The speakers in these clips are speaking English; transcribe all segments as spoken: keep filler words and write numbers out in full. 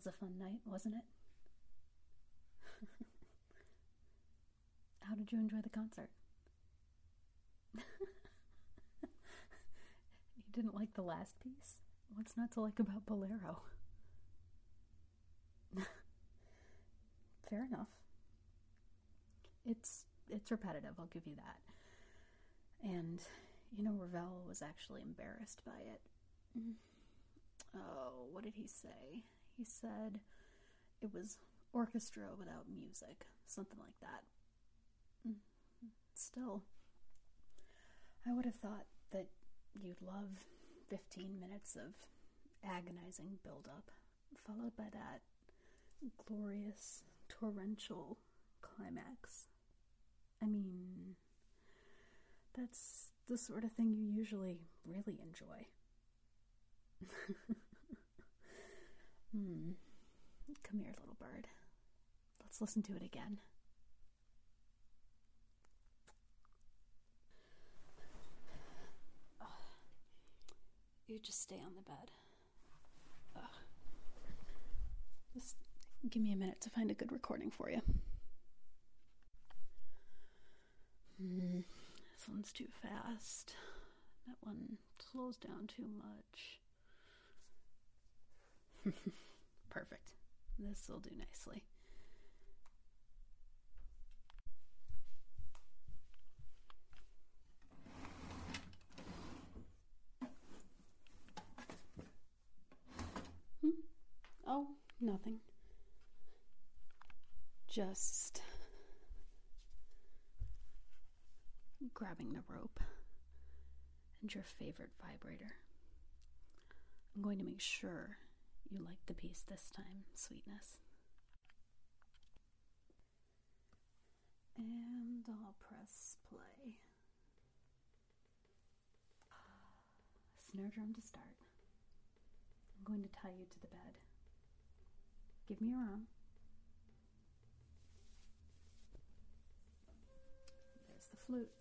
was a fun night, wasn't it? How did you enjoy the concert? You didn't like the last piece? What's not to like about Bolero? Fair enough. It's it's repetitive, I'll give you that. And, you know, Ravel was actually embarrassed by it. Oh, what did he say? He said it was orchestra without music, something like that. Still, I would have thought that you'd love fifteen minutes of agonizing build-up, followed by that glorious, torrential climax. I mean, that's the sort of thing you usually really enjoy. hmm. Come here, little bird. Let's listen to it again. Oh. You just stay on the bed. Oh. Just give me a minute to find a good recording for you. Mm, this one's too fast. That one slows down too much. Perfect. This will do nicely. Hmm? Oh, nothing. Just grabbing the rope and your favorite vibrator. I'm going to make sure you like the piece this time, sweetness. And I'll press play. Snare drum to start. I'm going to tie you to the bed. Give me your arm. There's the flute.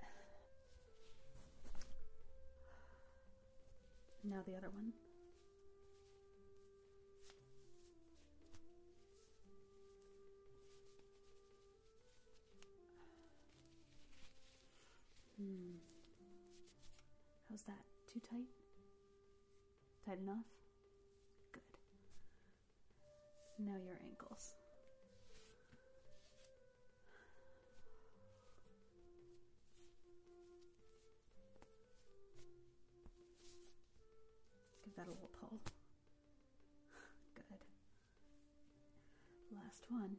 Now the other one. Hmm. How's that? Too tight? Tight enough? Good. Now your ankles. Give that a little pull. Good. Last one.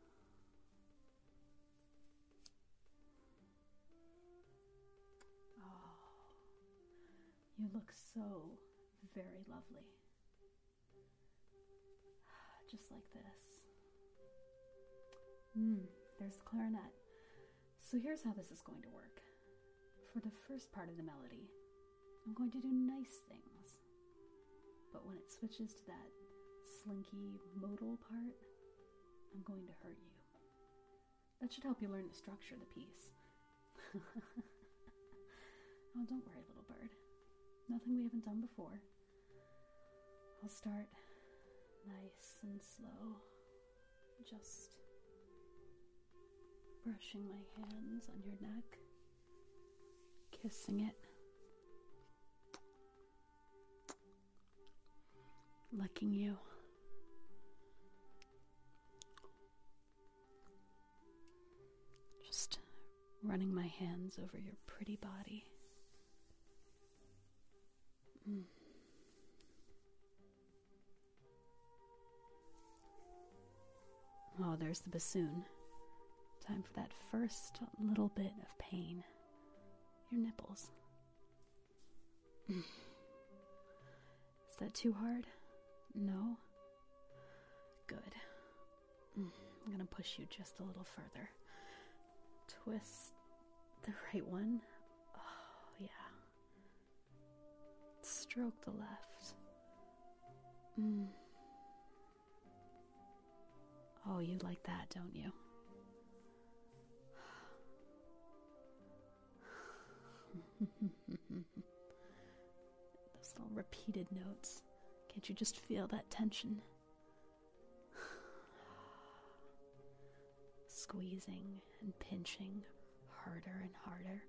You look so very lovely. Just like this. Hmm, there's the clarinet. So here's how this is going to work. For the first part of the melody, I'm going to do nice things. But when it switches to that slinky modal part, I'm going to hurt you. That should help you learn to structure the piece. Oh, don't worry, little bird. Nothing we haven't done before. I'll start nice and slow. Just brushing my hands on your neck. Kissing it. Licking you. Just running my hands over your pretty body. Mm. Oh, there's the bassoon. Time for that first little bit of pain. Your nipples. Mm. Is that too hard? No? Good. Mm. I'm gonna push you just a little further. Twist the right one. Oh, yeah. Stroke the left. Mm. Oh, you like that, don't you? Those little repeated notes. Can't you just feel that tension? squeezing and pinching harder and harder.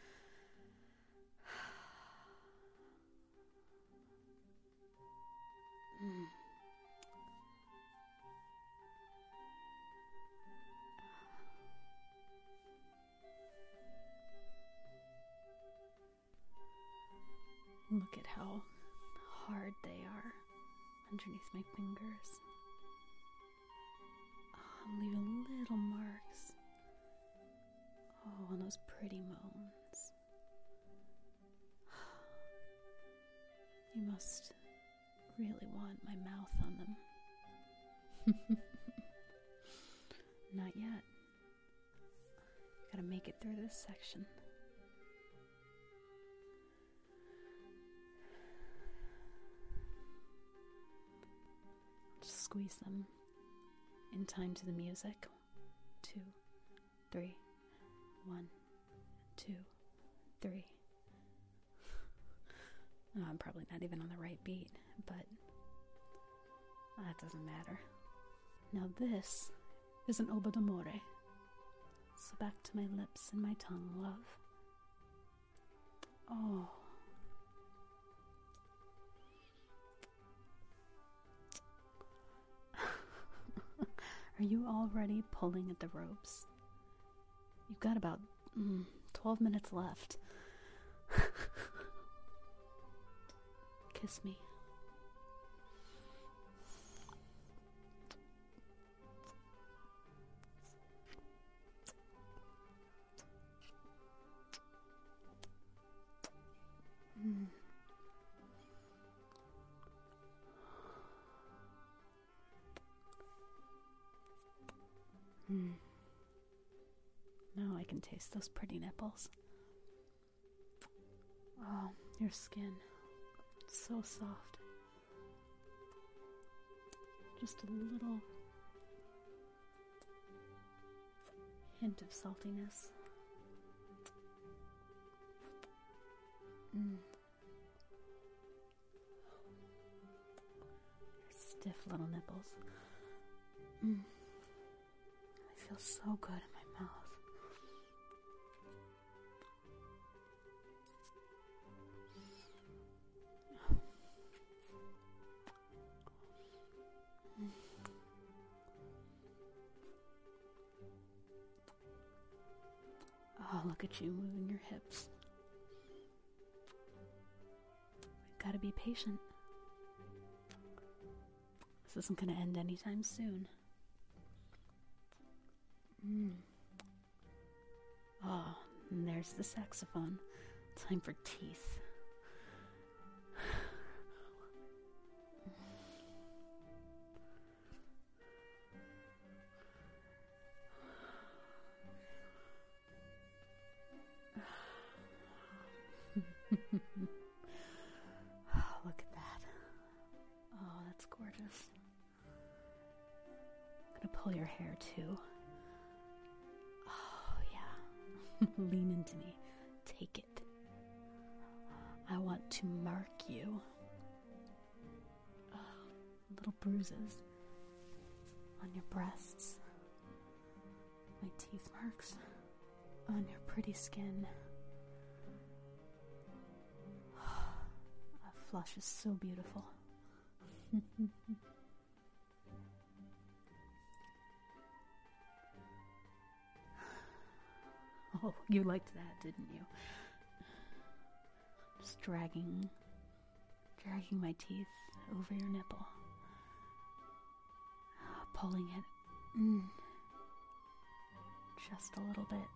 mm. Look at how hard they are underneath my fingers. Oh, I'm leaving little marks. Oh, on those pretty moans. You must really want my mouth on them. Not yet. Gotta make it through this section. Just squeeze them in time to the music. Two, three, one, two, three. Oh, I'm probably not even on the right beat, but that doesn't matter. Now this is an obo d'amore. So back to my lips and my tongue, love. Oh. Are you already pulling at the ropes? You've got about mm, twelve minutes left. Kiss me. Mm. Mm. Now I can taste those pretty nipples. Oh, your skin. So soft. Just a little hint of saltiness. Mm. Stiff little nipples. Mm. They feel so good in my mouth. Oh, look at you moving your hips. We've got to be patient. This isn't going to end anytime soon. Mm. Oh, and there's the saxophone. Time for teeth. Oh, look at that. Oh, that's gorgeous. I'm gonna pull your hair too. Oh, yeah. Lean into me. Take it. I want to mark you. Oh, little bruises on your breasts. My teeth marks on your pretty skin. Flush is so beautiful. Oh, you liked that, didn't you? Just dragging, dragging my teeth over your nipple. Pulling it mm, just a little bit.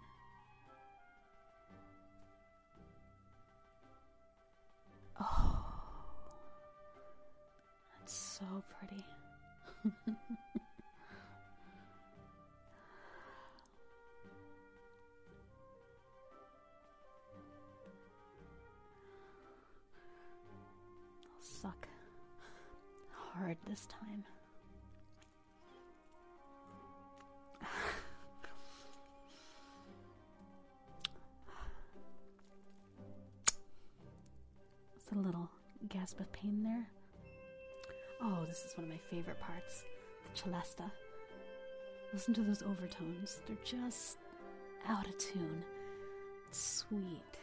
Oh. So pretty. I'll suck hard this time. It's a little gasp of pain there. Oh, this is one of my favorite parts, the celesta. Listen to those overtones. They're just out of tune. It's sweet.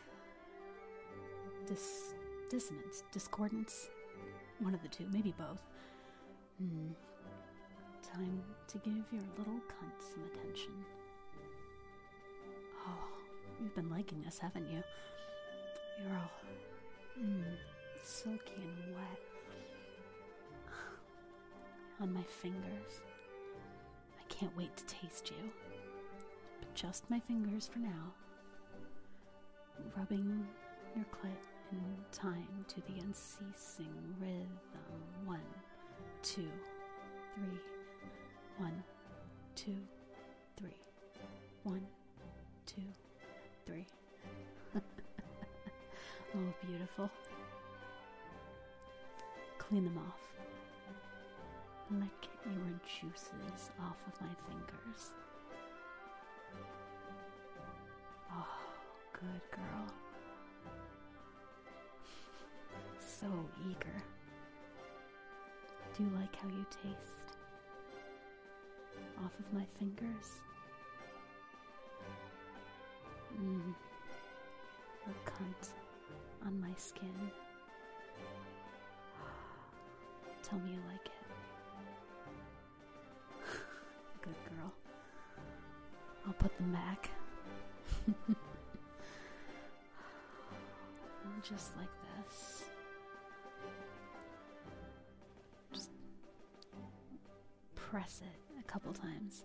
Dis- dissonance, discordance. One of the two, maybe both. Hmm. Time to give your little cunt some attention. Oh, you've been liking this, haven't you? You're all mm, silky and wet. On my fingers. I can't wait to taste you. But just my fingers for now. Rubbing your clit in time to the unceasing rhythm. One, two, three. One, two, three. One, two, three. Oh, beautiful. Clean them off. Lick your juices off of my fingers. Oh, good girl. So eager. Do you like how you taste? Off of my fingers? Mmm. Your cunt on my skin. Tell me you like it. Good girl. I'll put them back. Just like this. Just press it a couple times.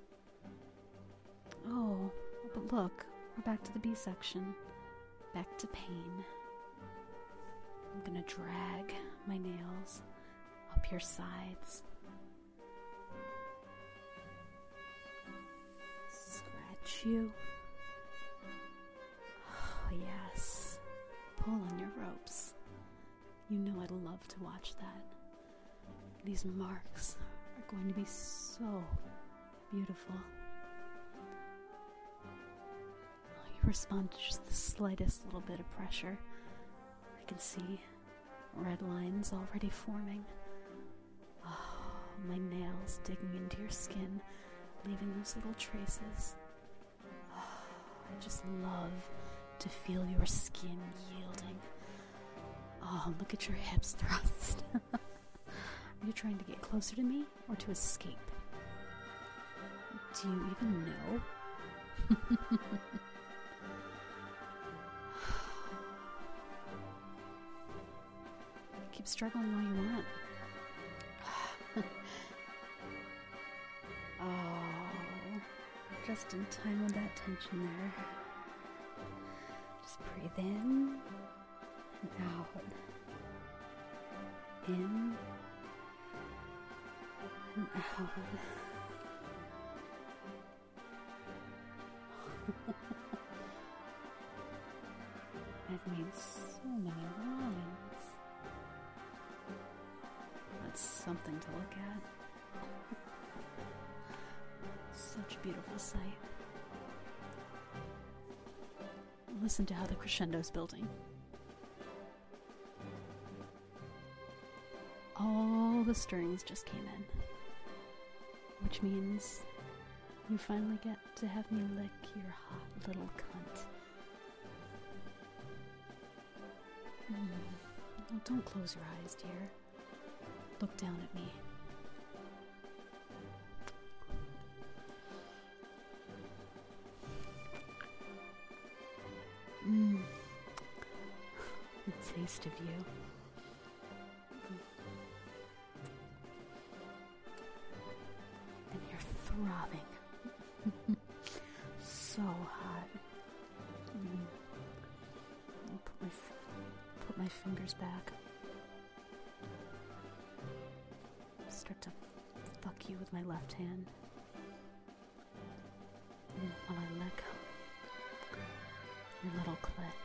Oh, but look, we're back to the B section. Back to pain. I'm gonna drag my nails up your sides. Scratch you. Oh, yes. Pull on your ropes. You know I'd love to watch that. These marks are going to be so beautiful. You respond to just the slightest little bit of pressure. I can see red lines already forming. Oh, my nails digging into your skin, leaving those little traces. Oh, I just love to feel your skin yielding. Oh, look at your hips thrust. Are you trying to get closer to me or to escape? Do you even know? Keep struggling all you want. Oh, just in time with that tension there. Just breathe in and out. In and out. I've made so many lines. That's something to look at. Such a beautiful sight. Listen to how the crescendo's building. All the strings just came in, which means you finally get to have me lick your hot little cunt. Mm. Oh, don't close your eyes, dear. Look down at me. Mmm. The taste of you. And you're throbbing. So hot. Mm. I'll put my, f- put my fingers back. Start to fuck you with my left hand. Mm, while I lick your little clit.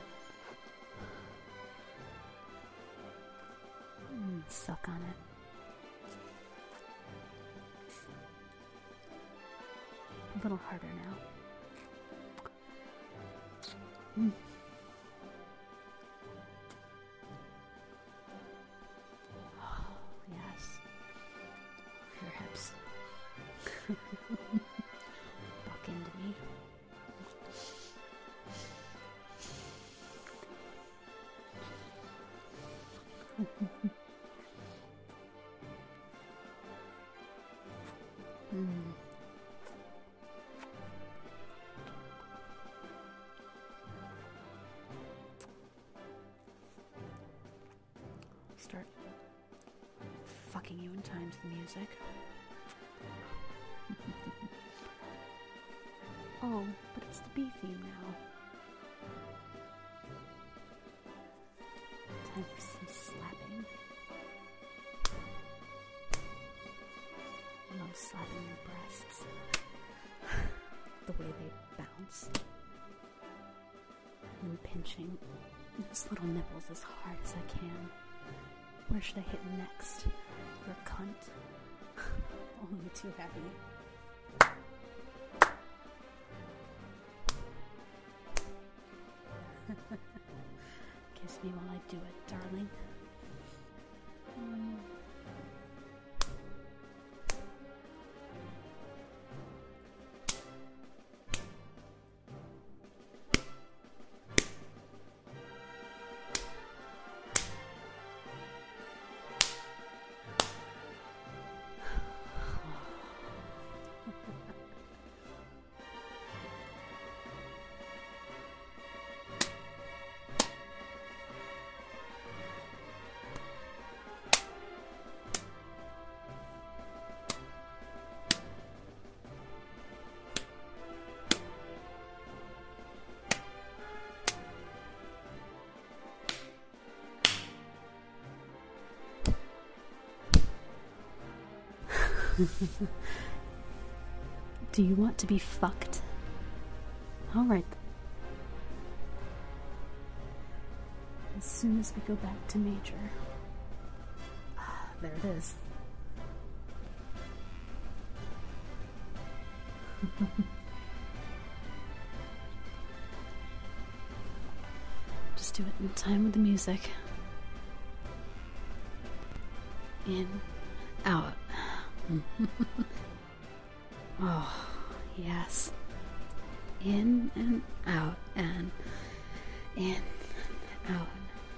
Mm, suck on it. A little harder now. Mm. Oh, yes. Your hips. mm. Start fucking you in time to the music. Oh, but it's the B theme now. Time for some slapping. I love slapping your breasts. The way they bounce. And pinching those little nipples as hard as I can. Where should I hit next? Your cunt? Only too happy. Kiss me while I do it, darling. Mm. Do you want to be fucked? Alright. As soon as we go back to major. Ah, there it is. Just do it in time with the music. In, out. Oh, yes. In and out and in and out.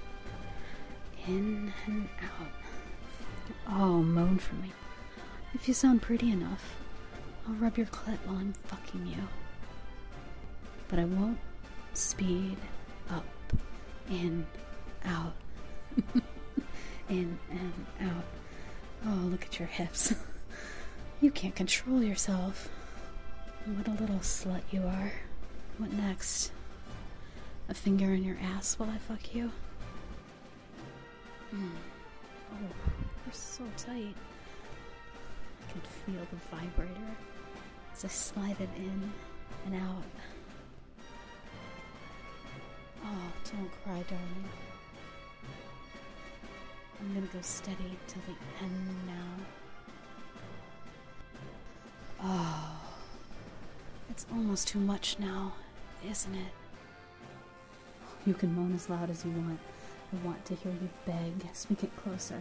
In and out. Oh, moan for me. If you sound pretty enough, I'll rub your clit while I'm fucking you. But I won't speed up. In, out. In and out. Oh, look at your hips. You can't control yourself. What a little slut you are. What next? A finger in your ass while I fuck you? Mm. Oh, you're so tight. I can feel the vibrator as I slide it in and out. Oh, don't cry, darling. I'm gonna go steady till the end now. Oh, it's almost too much now, isn't it? You can moan as loud as you want. I want to hear you beg as we get closer.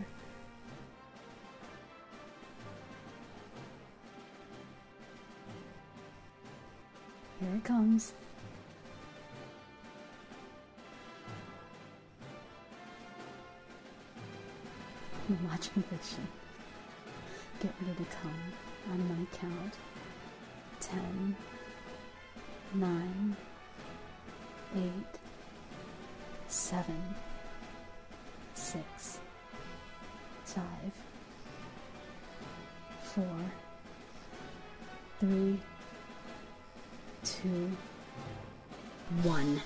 Here it comes. Modulation. Get ready to come on my count. Ten, nine, eight, seven, six, five, four, three, two, one.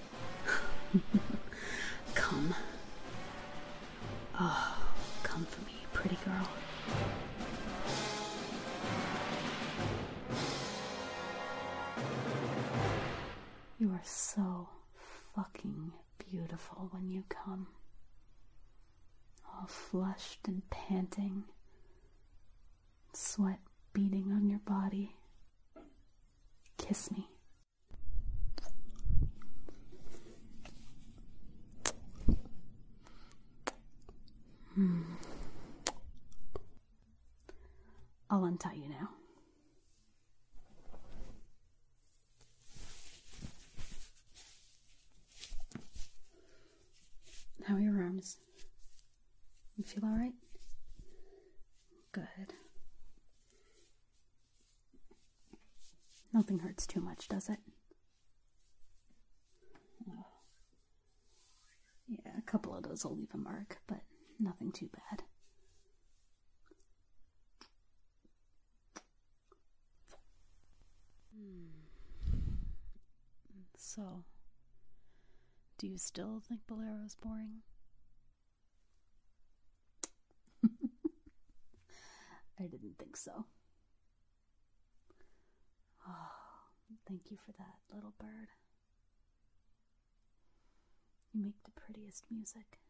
Come. Oh, come for me, pretty girl. You are so fucking beautiful when you come. All flushed and panting. Sweat beading on your body. Kiss me. Hmm. I'll untie you now. How are your arms? You feel alright? Good. Nothing hurts too much, does it? Oh. Yeah, a couple of those will leave a mark, but nothing too bad. So, do you still think Bolero's boring? I didn't think so. Oh, thank you for that, little bird. You make the prettiest music.